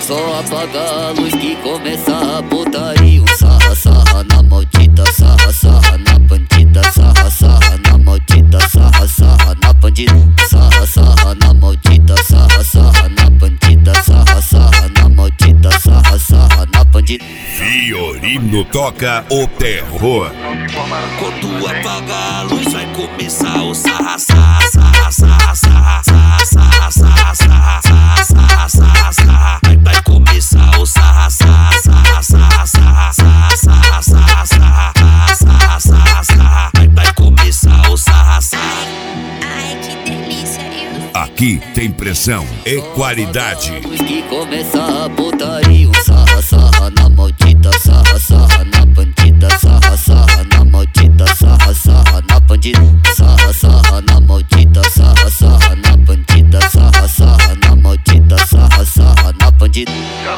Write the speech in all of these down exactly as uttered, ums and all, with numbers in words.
só apagar a luz que começa a putaria. Um sarra, sarra na maldita, sarra, sarra na bandida, sarra, sarra na maldita, sarra, sarra na bandida, sarra, sarra na maldita, sarra, sarra na bandida, sarra, sarra na maldita, sarra, sarra na bandida. Fiorino toca o terror. Quando apagar a luz vai começar o sarra, sarra, sarra, sarra, sarra, sarra, sarra, sarra, sarra, sarra, sarra, sarra. Vai, vai começar o sarra, sarra, sarra, sarra, sarra, sarra, sarra, sarra, sarra, sarra, sarra, sarra. Vai, vai começar o sarra, sarra. Ai, que delícia, eu... Aqui tem pressão e qualidade. Luz que começa a putaria. Um sarra, sarra na maldita, sarra, sarra na bandida, sarra, sarra na maldita, sarra, sarra na bandida, sarra, sarra na maldita, sarra, sarra na bandida, sarra, sarra na maldita, sarra, sarra na bandida.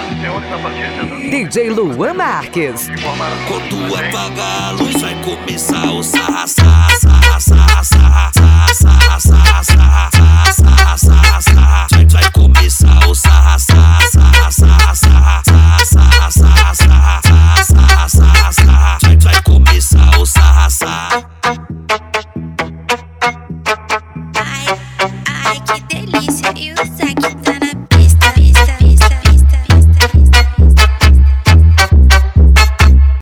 D J Luan Marques. Quando apagar a luz vai começar o sarra, sarra.